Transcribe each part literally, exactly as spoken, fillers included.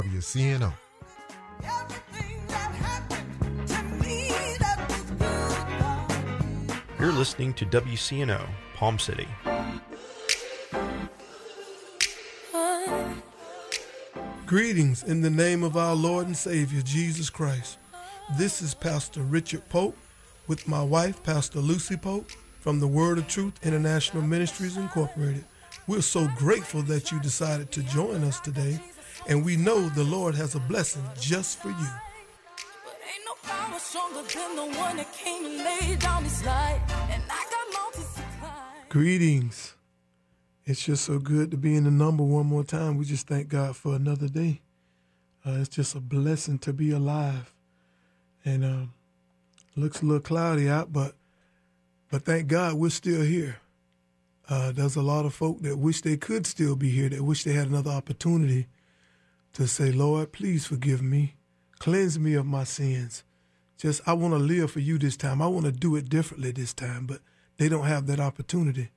W C N O. You're listening to W C N O, Palm City. Greetings in the name of our Lord and Savior, Jesus Christ. This is Pastor Richard Pope with my wife, Pastor Lucy Pope, from the Word of Truth International Ministries, Incorporated. We're so grateful that you decided to join us today, and we know the Lord has a blessing just for you. But ain't no power stronger than the one that came and laid down his life, and I got multi-supply. Greetings. It's just so good to be in the number one more time. We just thank God for another day. Uh, it's just a blessing to be alive. And um, looks a little cloudy out, but but thank God we're still here. Uh, there's a lot of folk that wish they could still be here, that wish they had another opportunity to say, Lord, please forgive me. Cleanse me of my sins. Just, I want to live for you this time. I want to do it differently this time, but they don't have that opportunity.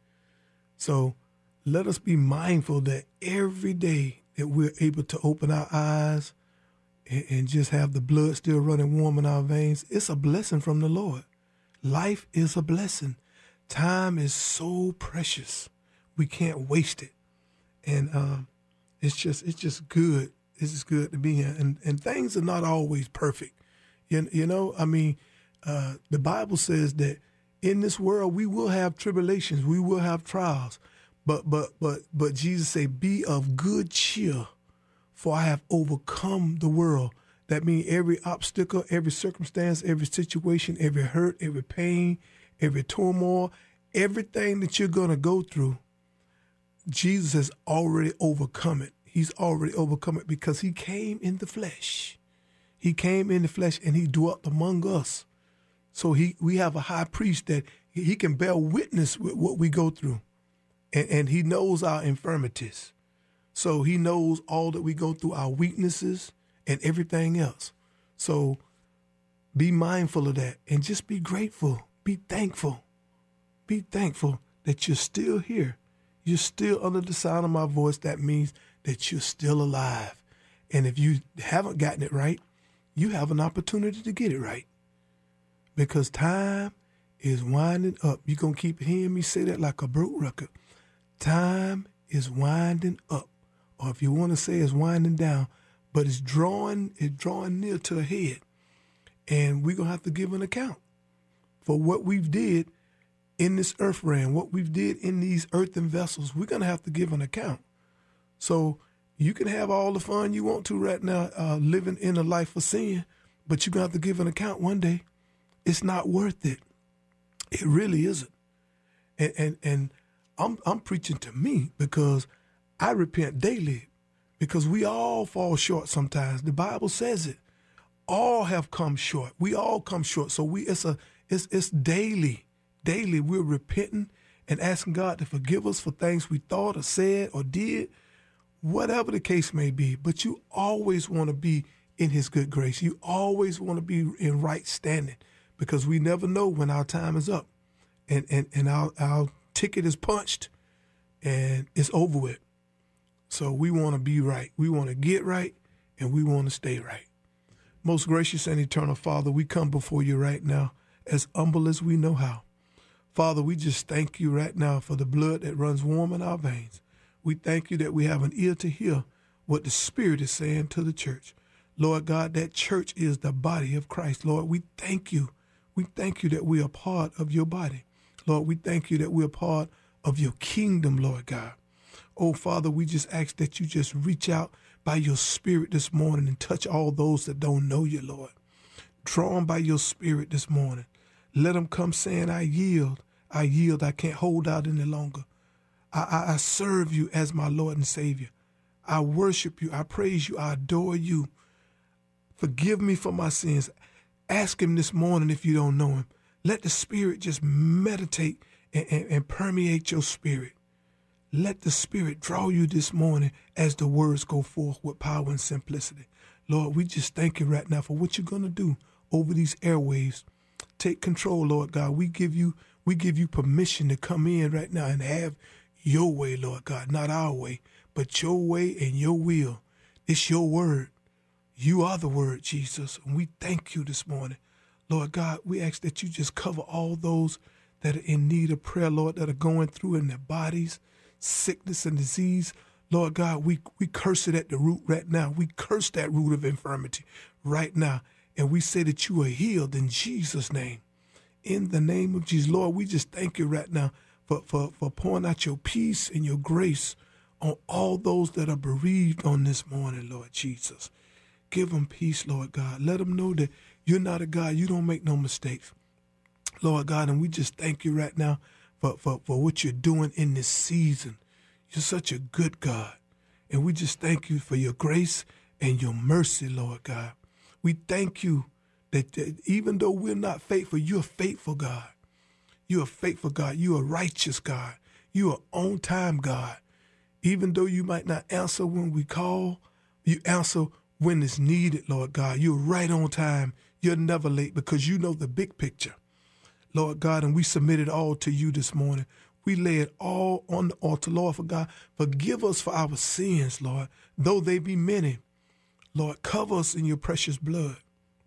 So let us be mindful that every day that we're able to open our eyes and, and just have the blood still running warm in our veins, it's a blessing from the Lord. Life is a blessing. Time is so precious. We can't waste it. And um, it's just it's just good. It's just good to be here. And, and things are not always perfect. You, you know, I mean, uh, the Bible says that in this world we will have tribulations. We will have trials. But but but but Jesus said, be of good cheer, for I have overcome the world. That means every obstacle, every circumstance, every situation, every hurt, every pain, every turmoil, everything that you're going to go through, Jesus has already overcome it. He's already overcome it because he came in the flesh. He came in the flesh and he dwelt among us. So he we have a high priest that he can bear witness with what we go through. And, and he knows our infirmities. So he knows all that we go through, our weaknesses and everything else. So be mindful of that and just be grateful. Be thankful. Be thankful that you're still here. You're still under the sound of my voice. That means that you're still alive. And if you haven't gotten it right, you have an opportunity to get it right. Because time is winding up. You're going to keep hearing me say that like a broke record. Time is winding up, or if you want to say it's winding down, but it's drawing, it's drawing near to a head. And we're going to have to give an account for what we've did in this earth realm, what we've did in these earthen vessels. We're going to have to give an account. So you can have all the fun you want to right now, uh, living in a life of sin, but you're going to have to give an account one day. It's not worth it. It really isn't. And, and, and, I'm I'm preaching to me because I repent daily because we all fall short sometimes. The Bible says it. All have come short. We all come short. So we it's a it's it's daily. Daily we're repenting and asking God to forgive us for things we thought or said or did, whatever the case may be. But you always want to be in his good grace. You always want to be in right standing because we never know when our time is up. And and, and our our ticket is punched and it's over with. So we want to be right. We want to get right and we want to stay right. Most gracious and eternal Father, we come before you right now as humble as we know how. Father, we just thank you right now for the blood that runs warm in our veins. We thank you that we have an ear to hear what the Spirit is saying to the church. Lord God, that church is the body of Christ. Lord, we thank you. We thank you that we are part of your body. Lord, we thank you that we're part of your kingdom, Lord God. Oh, Father, we just ask that you just reach out by your Spirit this morning and touch all those that don't know you, Lord. Draw them by your Spirit this morning. Let them come saying, I yield, I yield, I can't hold out any longer. I, I, I serve you as my Lord and Savior. I worship you, I praise you, I adore you. Forgive me for my sins. Ask him this morning if you don't know him. Let the Spirit just meditate and, and, and permeate your spirit. Let the Spirit draw you this morning as the words go forth with power and simplicity. Lord, we just thank you right now for what you're going to do over these airwaves. Take control, Lord God. We give you we give you permission to come in right now and have your way, Lord God. Not our way, but your way and your will. It's your word. You are the word, Jesus, and we thank you this morning. Lord God, we ask that you just cover all those that are in need of prayer, Lord, that are going through in their bodies, sickness and disease. Lord God, we, we curse it at the root right now. We curse that root of infirmity right now. And we say that you are healed in Jesus' name. In the name of Jesus, Lord, we just thank you right now for, for, for pouring out your peace and your grace on all those that are bereaved on this morning, Lord Jesus. Give them peace, Lord God. Let them know that you're not a God. You don't make no mistakes, Lord God. And we just thank you right now for, for, for what you're doing in this season. You're such a good God. And we just thank you for your grace and your mercy, Lord God. We thank you that, that even though we're not faithful, you're a faithful God. You're a faithful God. You're a righteous God. You're an on-time God. Even though you might not answer when we call, you answer when it's needed, Lord God. You're right on time. You're never late because you know the big picture, Lord God, and we submit it all to you this morning. We lay it all on the altar, Lord, for God. Forgive us for our sins, Lord, though they be many. Lord, cover us in your precious blood.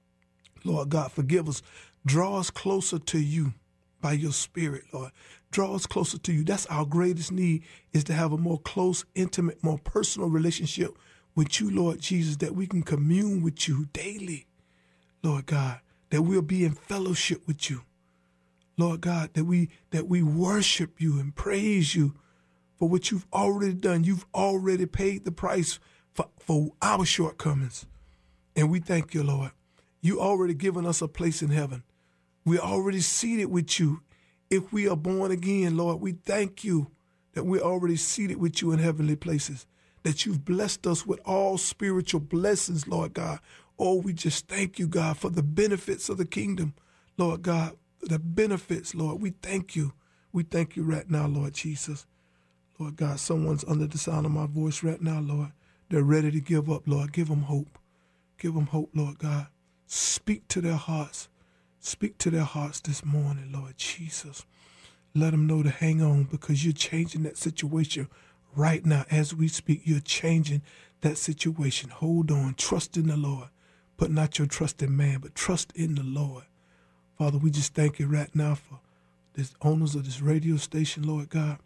Lord God, forgive us. Draw us closer to you by your spirit, Lord. Draw us closer to you. That's our greatest need, is to have a more close, intimate, more personal relationship with you, Lord Jesus, that we can commune with you daily, Lord God, that we'll be in fellowship with you, Lord God, that we that we worship you and praise you for what you've already done. You've already paid the price for, for our shortcomings. And we thank you, Lord. You already given us a place in heaven. We're already seated with you. If we are born again, Lord, we thank you that we're already seated with you in heavenly places, that you've blessed us with all spiritual blessings, Lord God. Oh, we just thank you, God, for the benefits of the kingdom, Lord God, the benefits, Lord. We thank you. We thank you right now, Lord Jesus. Lord God, someone's under the sound of my voice right now, Lord. They're ready to give up, Lord. Give them hope. Give them hope, Lord God. Speak to their hearts. Speak to their hearts this morning, Lord Jesus. Let them know to hang on because you're changing that situation right now. As we speak, you're changing that situation. Hold on. Trust in the Lord. Put not your trust in man, but trust in the Lord. Father, we just thank you right now for the owners of this radio station, Lord God.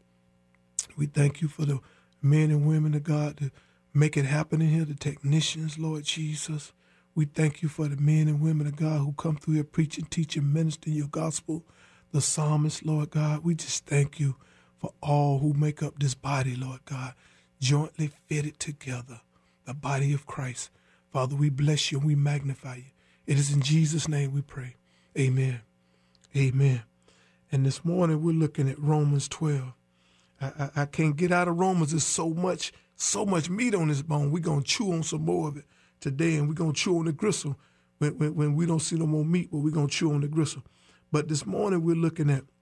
We thank you for the men and women of God to make it happen in here, the technicians, Lord Jesus. We thank you for the men and women of God who come through here preaching, teaching, ministering your gospel, the psalmists, Lord God. We just thank you for all who make up this body, Lord God, jointly fitted together, the body of Christ. Father, we bless you and we magnify you. It is in Jesus' name we pray. Amen. Amen. And this morning we're looking at Romans twelve. I, I, I can't get out of Romans. There's so much, so much meat on this bone. We're going to chew on some more of it today, and we're going to chew on the gristle when, when, when we don't see no more meat, but we're going to chew on the gristle. But this morning we're looking at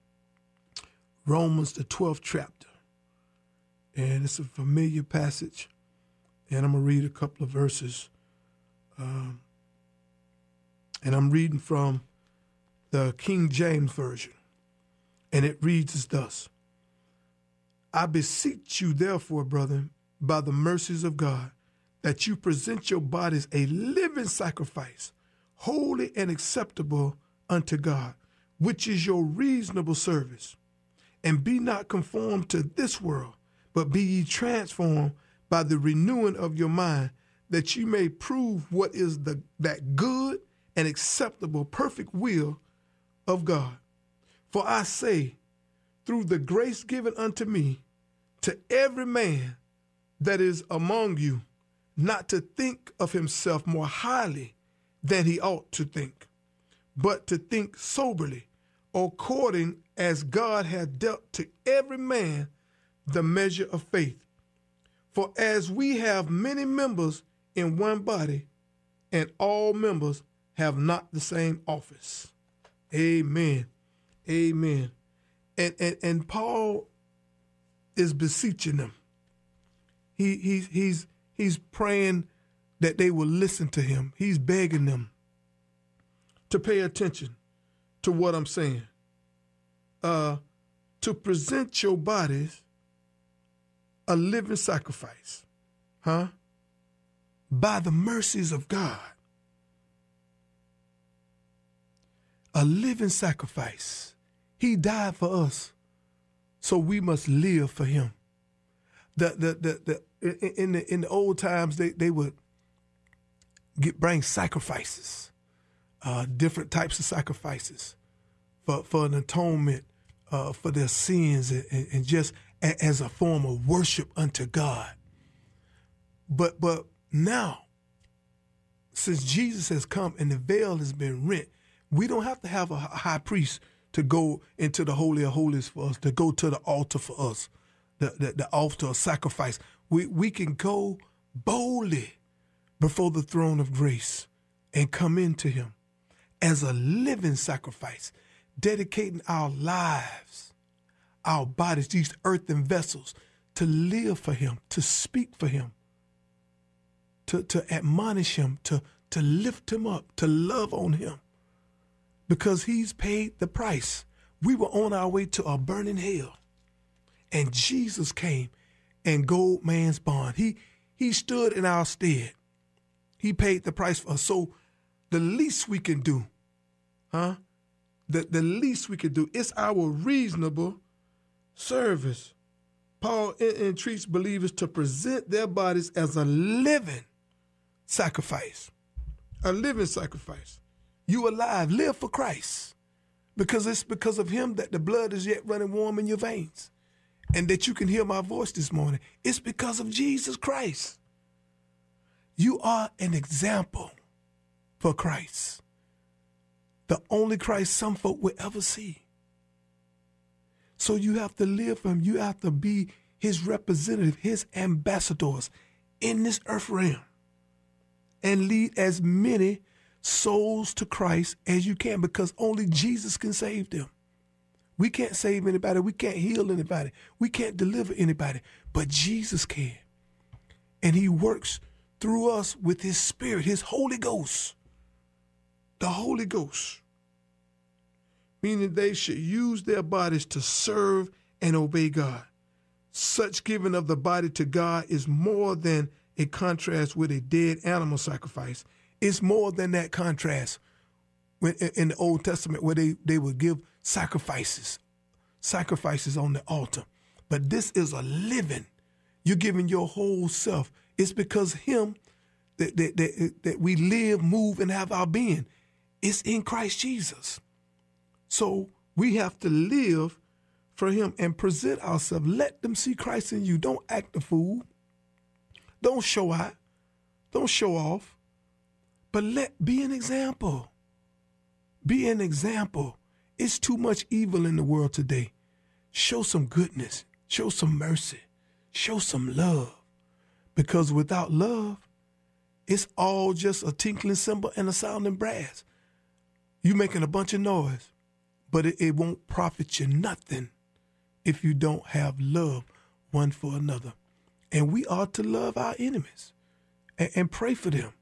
Romans, the twelfth chapter. And it's a familiar passage. And I'm going to read a couple of verses. Um, and I'm reading from the King James Version. And it reads as thus. I beseech you, therefore, brethren, by the mercies of God, that you present your bodies a living sacrifice, holy and acceptable unto God, which is your reasonable service. And be not conformed to this world, but be ye transformed by the renewing of your mind, that you may prove what is the that good and acceptable, perfect will of God. For I say, through the grace given unto me, to every man that is among you, not to think of himself more highly than he ought to think, but to think soberly, according as God hath dealt to every man the measure of faith. For as we have many members in one body, and all members have not the same office. Amen. Amen. And and, and Paul is beseeching them. He he's he's he's praying that they will listen to him. He's begging them to pay attention to what I'm saying. Uh, to present your bodies a living sacrifice, huh? by the mercies of God, a living sacrifice. He died for us, so we must live for him. The the the, the in the in the old times they, they would get bring sacrifices, uh, different types of sacrifices for, for an atonement uh, for their sins and, and just a, as a form of worship unto God. But but now, since Jesus has come and the veil has been rent, we don't have to have a high priest to go into the Holy of Holies for us, to go to the altar for us, the, the, the altar of sacrifice. We, we can go boldly before the throne of grace and come into him as a living sacrifice, dedicating our lives, our bodies, these earthen vessels, to live for him, to speak for him, to, to admonish him, to, to lift him up, to love on him. Because he's paid the price. We were on our way to a burning hell. And Jesus came and gold man's bond. He he stood in our stead. He paid the price for us. So the least we can do, huh? The, the least we can do, it's our reasonable service. Paul entreats believers to present their bodies as a living sacrifice. A living sacrifice. You alive, live for Christ, because it's because of him that the blood is yet running warm in your veins and that you can hear my voice this morning. It's because of Jesus Christ. You are an example for Christ, the only Christ some folk will ever see. So you have to live for him. You have to be his representative, his ambassadors in this earth realm, and lead as many souls to Christ as you can, because only Jesus can save them. We can't save anybody. We can't heal anybody. We can't deliver anybody, but Jesus can. And he works through us with his spirit, his Holy Ghost. The Holy Ghost. Meaning they should use their bodies to serve and obey God. Such giving of the body to God is more than a contrast with a dead animal sacrifice. It's more than that contrast when, in the Old Testament, where they, they would give sacrifices, sacrifices on the altar. But this is a living. You're giving your whole self. It's because him that, that, that, that we live, move, and have our being. It's in Christ Jesus. So we have to live for him and present ourselves. Let them see Christ in you. Don't act a fool. Don't show out. Don't show off. But let be an example. Be an example. It's too much evil in the world today. Show some goodness. Show some mercy. Show some love. Because without love, it's all just a tinkling cymbal and a sounding brass. You making a bunch of noise, but it, it won't profit you nothing if you don't have love one for another. And we are to love our enemies and, and pray for them.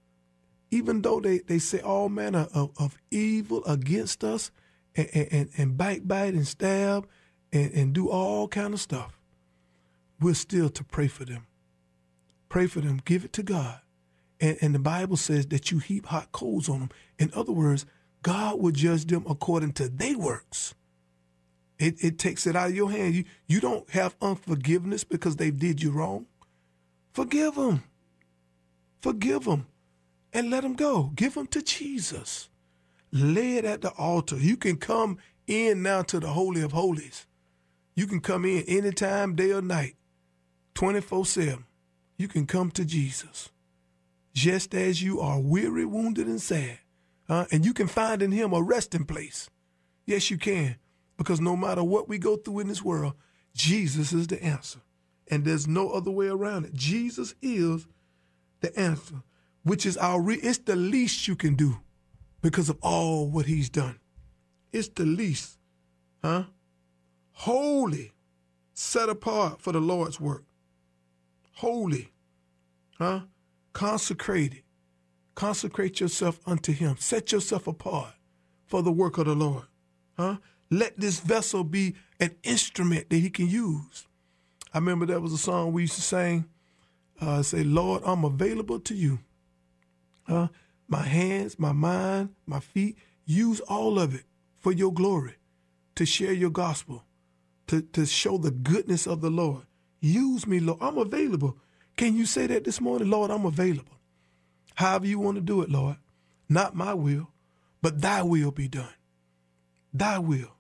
Even though they, they say all manner of, of evil against us and, and, and backbite and stab and, and do all kind of stuff, we're still to pray for them. Pray for them. Give it to God. And, and the Bible says that you heap hot coals on them. In other words, God will judge them according to their works. It, it takes it out of your hand. You, you don't have unforgiveness because they did you wrong. Forgive them. Forgive them. And let them go. Give them to Jesus. Lay it at the altar. You can come in now to the Holy of Holies. You can come in anytime, day or night, twenty-four seven. You can come to Jesus just as you are weary, wounded, and sad. Uh, and you can find in him a resting place. Yes, you can. Because no matter what we go through in this world, Jesus is the answer. And there's no other way around it. Jesus is the answer, which is our, re- it's the least you can do because of all what he's done. It's the least, huh? Holy, set apart for the Lord's work. Holy, huh? Consecrated. Consecrate yourself unto him. Set yourself apart for the work of the Lord, huh? Let this vessel be an instrument that he can use. I remember there was a song we used to sing Uh, say, Lord, I'm available to you. Uh, my hands, my mind, my feet, use all of it for your glory, to share your gospel, to, to show the goodness of the Lord. Use me, Lord. I'm available. Can you say that this morning? Lord, I'm available. However you want to do it, Lord. Not my will, but thy will be done. Thy will.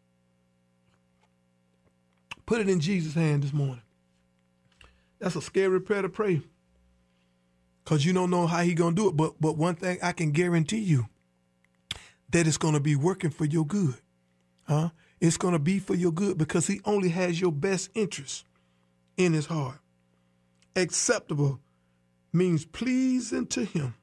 Put it in Jesus' hand this morning. That's a scary prayer to pray, because you don't know how he going to do it. But, but one thing I can guarantee you, that it's going to be working for your good. Huh? It's going to be for your good, because he only has your best interest in his heart. Acceptable means pleasing to him.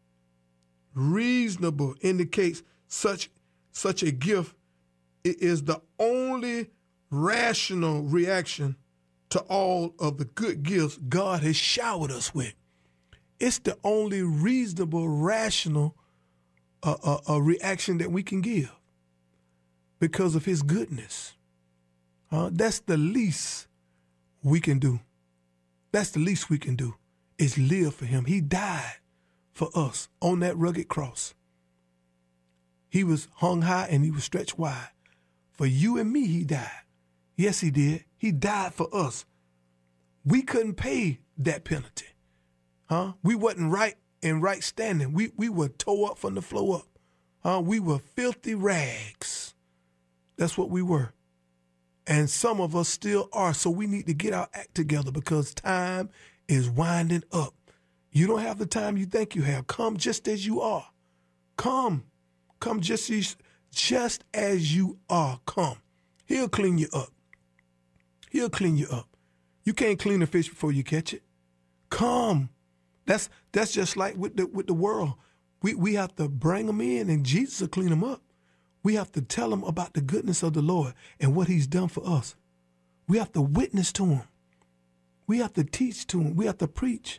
Reasonable indicates such, such a gift is the only rational reaction to all of the good gifts God has showered us with. It's the only reasonable, rational uh, uh, uh, reaction that we can give because of his goodness. Uh, that's the least we can do. That's the least we can do, is live for him. He died for us on that rugged cross. He was hung high and he was stretched wide. For you and me, he died. Yes, he did. He died for us. We couldn't pay that penalty. Huh? We wasn't right in right standing. We we were tore up from the floor up. Huh? We were filthy rags. That's what we were. And some of us still are. So we need to get our act together, because time is winding up. You don't have the time you think you have. Come just as you are. Come. Come just as, just as you are. Come. He'll clean you up. He'll clean you up. You can't clean a fish before you catch it. Come. That's that's just like with the with the world. We we have to bring them in, and Jesus will clean them up. We have to tell them about the goodness of the Lord and what he's done for us. We have to witness to him. We have to teach to him. We have to preach.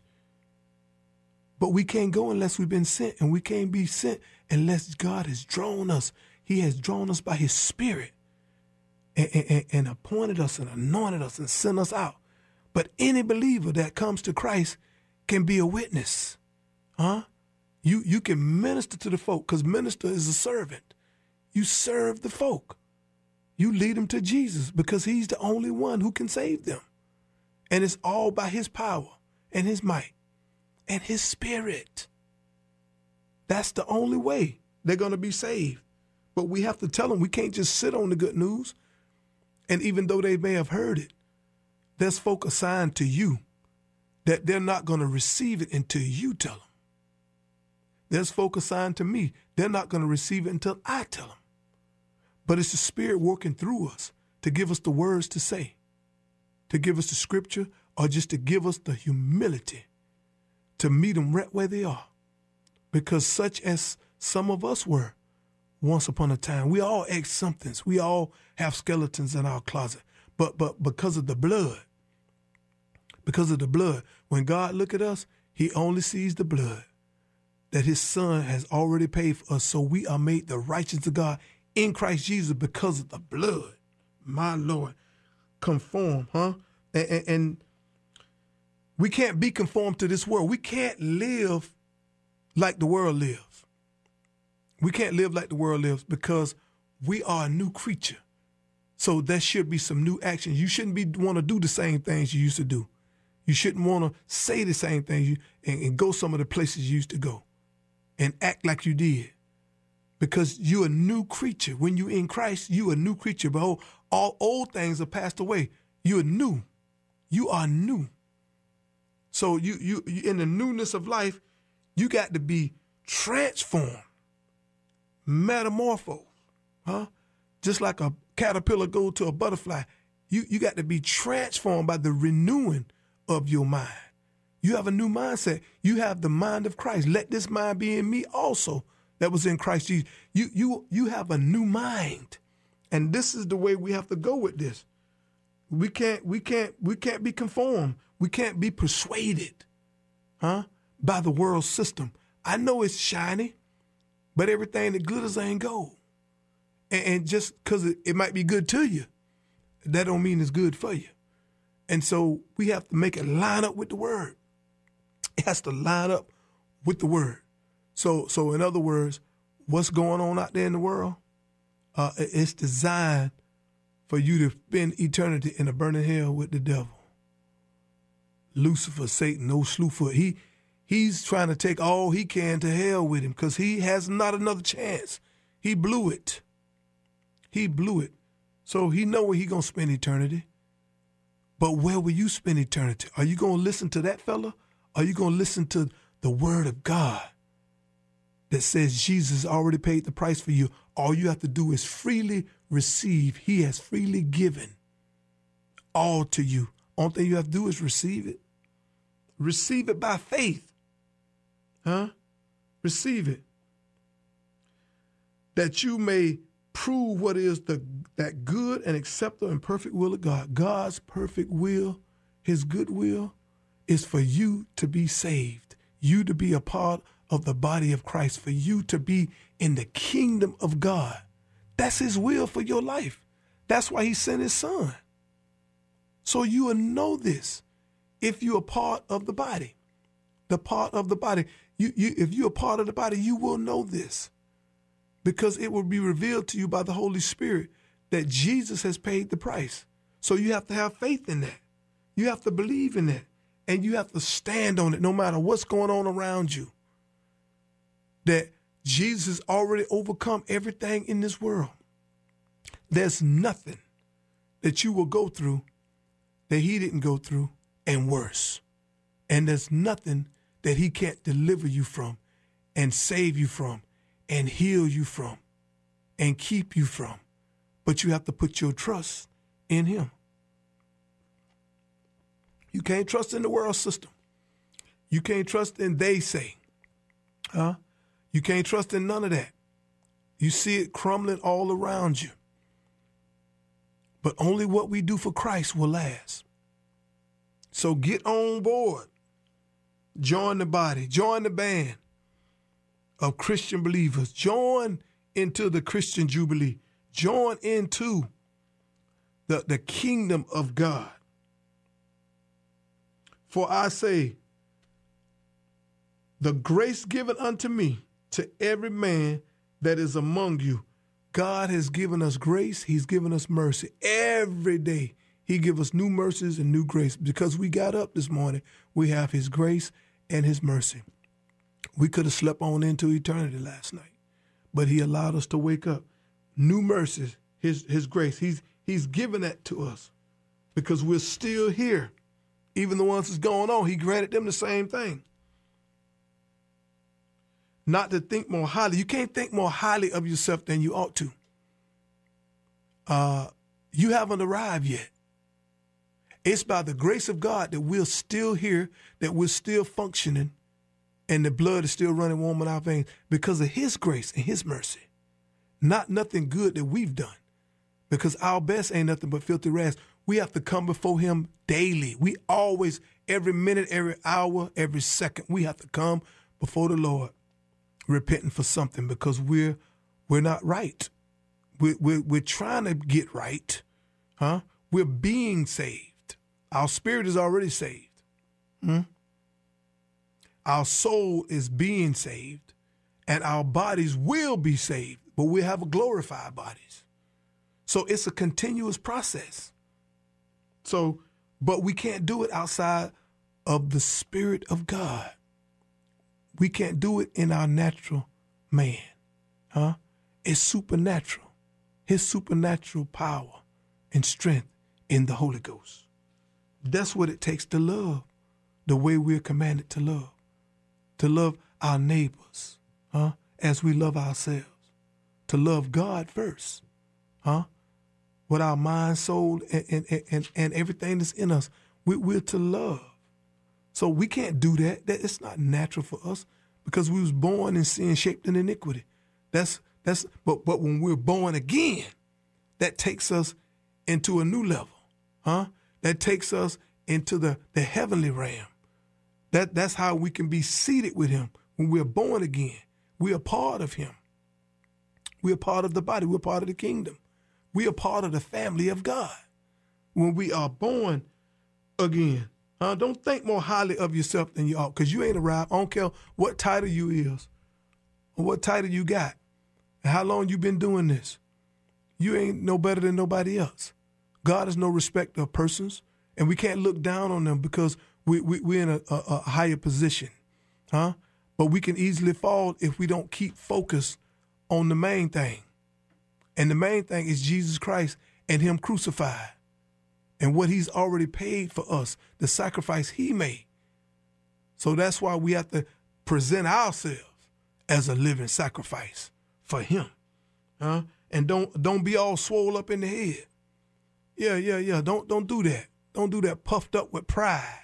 But we can't go unless we've been sent, and we can't be sent unless God has drawn us. He has drawn us by his Spirit and, and, and appointed us and anointed us and sent us out. But any believer that comes to Christ can be a witness. Huh? You, you can minister to the folk, because minister is a servant. You serve the folk. You lead them to Jesus, because he's the only one who can save them. And it's all by his power and his might and his Spirit. That's the only way they're going to be saved. But we have to tell them, we can't just sit on the good news. And even though they may have heard it, there's folk assigned to you that they're not going to receive it until you tell them. There's folk assigned to me. They're not going to receive it until I tell them. But it's the Spirit working through us to give us the words to say, to give us the scripture, or just to give us the humility to meet them right where they are. Because such as some of us were once upon a time, we all ex-somethings. We all have skeletons in our closet. But but because of the blood, because of the blood, when God look at us, he only sees the blood that his son has already paid for us. So we are made the righteousness of God in Christ Jesus because of the blood. My Lord. Conform, huh? And, and, and we can't be conformed to this world. We can't live like the world lives. We can't live like the world lives, because we are a new creature. So there should be some new action. You shouldn't be want to do the same things you used to do. You shouldn't want to say the same things you, and, and go some of the places you used to go and act like you did, because you're a new creature. When you're in Christ, you're a new creature. Behold, all old things are passed away. You're new. You are new. So you, you, you in the newness of life, you got to be transformed, metamorphosed, huh? Just like a caterpillar go to a butterfly, you, you got to be transformed by the renewing of your mind. You have a new mindset. You have the mind of Christ. Let this mind be in me also that was in Christ Jesus. You, you, you have a new mind. And this is the way we have to go with this. We can't, we can't, we can't be conformed. We can't be persuaded, huh, by the world system. I know it's shiny, but everything that glitters ain't gold. And, and just because it, it might be good to you, that don't mean it's good for you. And so we have to make it line up with the word. It has to line up with the word. So, so in other words, what's going on out there in the world? Uh, it's designed for you to spend eternity in a burning hell with the devil. Lucifer, Satan, no Slewfoot. He, he's trying to take all he can to hell with him because he has not another chance. He blew it. He blew it. So he know where he going to spend eternity. But where will you spend eternity? Are you going to listen to that fella? Are you going to listen to the word of God that says Jesus already paid the price for you? All you have to do is freely receive. He has freely given all to you. Only thing you have to do is receive it. Receive it by faith. Huh? Receive it. That you may prove what is the that good and acceptable and perfect will of God. God's perfect will, his good will, is for you to be saved, you to be a part of the body of Christ, for you to be in the kingdom of God. That's his will for your life. That's why he sent his son. So you will know this if you're a part of the body. The part of the body. You, you, if you're a part of the body, you will know this because it will be revealed to you by the Holy Spirit that Jesus has paid the price. So you have to have faith in that. You have to believe in that. And you have to stand on it no matter what's going on around you. That Jesus already overcome everything in this world. There's nothing that you will go through that he didn't go through and worse. And there's nothing that he can't deliver you from and save you from and heal you from and keep you from. But you have to put your trust in him. You can't trust in the world system. You can't trust in they say. Huh? You can't trust in none of that. You see it crumbling all around you. But only what we do for Christ will last. So get on board. Join the body. Join the band of Christian believers. Join into the Christian Jubilee. Join into the, the kingdom of God. For I say, the grace given unto me, to every man that is among you. God has given us grace. He's given us mercy. Every day he gives us new mercies and new grace. Because we got up this morning, we have his grace and his mercy. We could have slept on into eternity last night, but he allowed us to wake up. New mercies, his, his grace. He's, he's given that to us because we're still here. Even the ones that's going on, he granted them the same thing. Not to think more highly. You can't think more highly of yourself than you ought to. Uh, you haven't arrived yet. It's by the grace of God that we're still here, that we're still functioning, and the blood is still running warm in our veins because of his grace and his mercy. Not nothing good that we've done, because our best ain't nothing but filthy rags. We have to come before him daily. We always, every minute, every hour, every second, we have to come before the Lord, repenting for something because we're we're not right. We're, we're, we're trying to get right. Huh? We're being saved. Our spirit is already saved. Hmm? Our soul is being saved, and our bodies will be saved, but we'll have glorified bodies. So it's a continuous process. So, but we can't do it outside of the Spirit of God. We can't do it in our natural man. Huh? It's supernatural. His supernatural power and strength in the Holy Ghost. That's what it takes to love the way we're commanded to love. To love our neighbors, huh? As we love ourselves. To love God first, huh? With our mind, soul, and, and, and, and everything that's in us, we, we're to love. So we can't do that. That it's not natural for us because we was born in sin, shaped in iniquity. That's that's. But but when we're born again, that takes us into a new level, huh? That takes us into the, the heavenly realm. That that's how we can be seated with him when we're born again. We are part of him. We are part of the body. We're part of the kingdom. We are part of the family of God. When we are born again, Uh, don't think more highly of yourself than you ought, because you ain't arrived. I don't care what title you is or what title you got and how long you been doing this. You ain't no better than nobody else. God is no respecter of persons, and we can't look down on them because we, we, we're in a, a, a higher position. Huh? But we can easily fall if we don't keep focused on the main thing. And the main thing is Jesus Christ and him crucified and what he's already paid for us, the sacrifice he made. So that's why we have to present ourselves as a living sacrifice for him. Huh? And don't don't be all swole up in the head. Yeah, yeah, yeah. Don't don't do that. Don't do that puffed up with pride.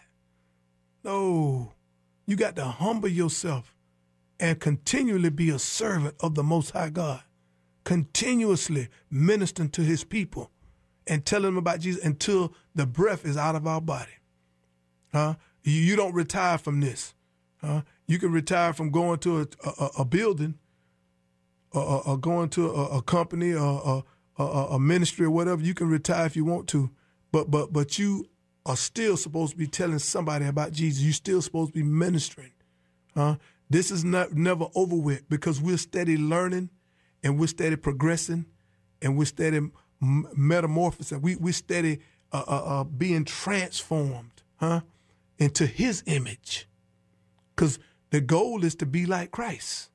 No. You got to humble yourself and continually be a servant of the Most High God. Continuously ministering to his people and telling them about Jesus until the breath is out of our body. Huh? You, you don't retire from this. Huh? You can retire from going to a, a, a building or, or going to a, a company or a, a, a ministry or whatever. You can retire if you want to, but but but you are still supposed to be telling somebody about Jesus. You're still supposed to be ministering. Huh? This is not never over with because we're steady learning and we're steady progressing and we're steady metamorphosing. We, we're steady uh, uh, uh, being transformed huh, into his image because the goal is to be like Christ.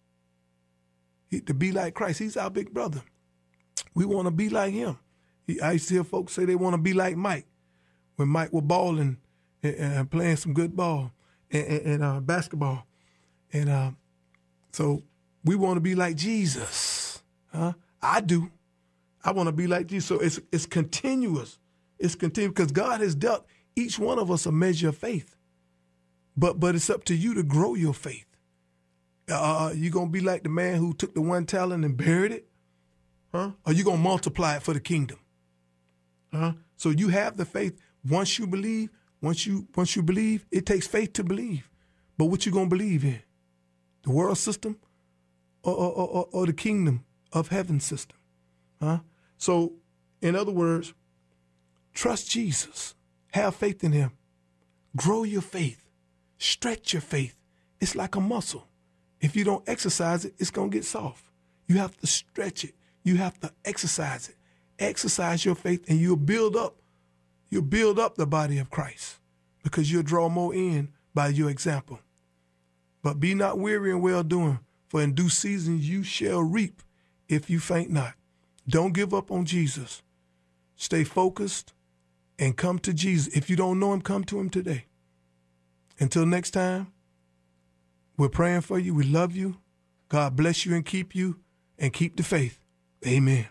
He, to be like Christ. He's our big brother. We want to be like him. He, I used to hear folks say they want to be like Mike. When Mike was balling and, and playing some good ball and, and, and uh, basketball. And uh, so we want to be like Jesus. Huh? I do. I want to be like Jesus. So it's it's continuous. It's continuous because God has dealt each one of us a measure of faith. But but it's up to you to grow your faith. Uh, you going to be like the man who took the one talent and buried it? Huh? Or you going to multiply it for the kingdom? Huh? So you have the faith. Once you believe, once you once you believe, it takes faith to believe. But what you gonna believe in? The world system or, or, or, or the kingdom of heaven system? Huh? So, in other words, trust Jesus. Have faith in him. Grow your faith. Stretch your faith. It's like a muscle. If you don't exercise it, it's gonna get soft. You have to stretch it. You have to exercise it. Exercise your faith and you'll build up You'll build up the body of Christ because you'll draw more in by your example. But be not weary in well-doing, for in due season you shall reap if you faint not. Don't give up on Jesus. Stay focused and come to Jesus. If you don't know him, come to him today. Until next time, we're praying for you. We love you. God bless you and keep you and keep the faith. Amen.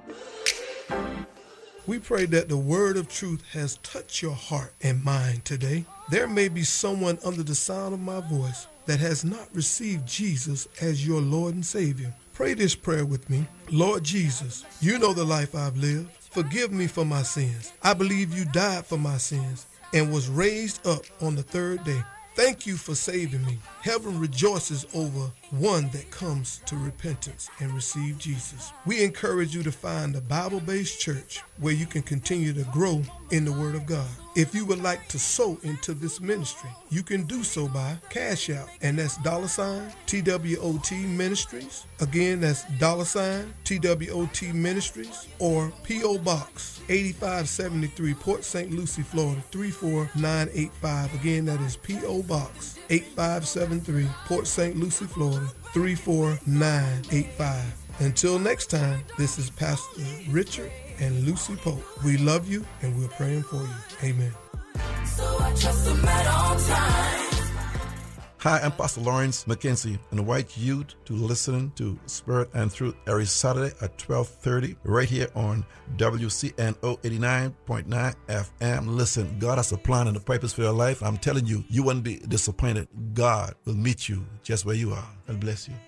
We pray that the word of truth has touched your heart and mind today. There may be someone under the sound of my voice that has not received Jesus as your Lord and Savior. Pray this prayer with me. Lord Jesus, you know the life I've lived. Forgive me for my sins. I believe you died for my sins and was raised up on the third day. Thank you for saving me. Heaven rejoices over one that comes to repentance and receive Jesus. We encourage you to find a Bible-based church where you can continue to grow in the Word of God. If you would like to sow into this ministry, you can do so by Cash App, and that's dollar sign T W O T Ministries. Again, that's dollar sign T W O T Ministries, or P O Box eighty-five seventy-three, Port Saint Lucie, Florida three four nine eight five. Again, that is P O Box eighty-five seventy-three, Port Saint Lucie, Florida three four nine eight five. Until next time, this is Pastor Richard and Lucy Pope. We love you and we're praying for you. Amen. So I trust him at all times. Hi, I'm Pastor Lawrence McKenzie, and I invite you to listen to Spirit and Truth every Saturday at twelve thirty right here on W C N O eighty-nine point nine F M. Listen, God has a plan and a purpose for your life. I'm telling you, you won't be disappointed. God will meet you just where you are. God bless you.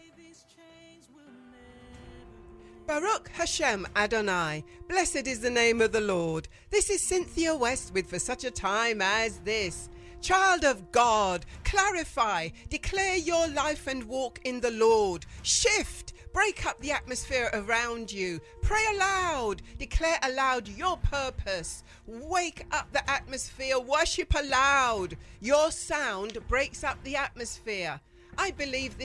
Baruch Hashem Adonai, blessed is the name of the Lord. This is Cynthia West with For Such a Time as This. Child of God, clarify, declare your life and walk in the Lord. Shift, break up the atmosphere around you. Pray aloud, declare aloud your purpose. Wake up the atmosphere, worship aloud. Your sound breaks up the atmosphere. I believe this.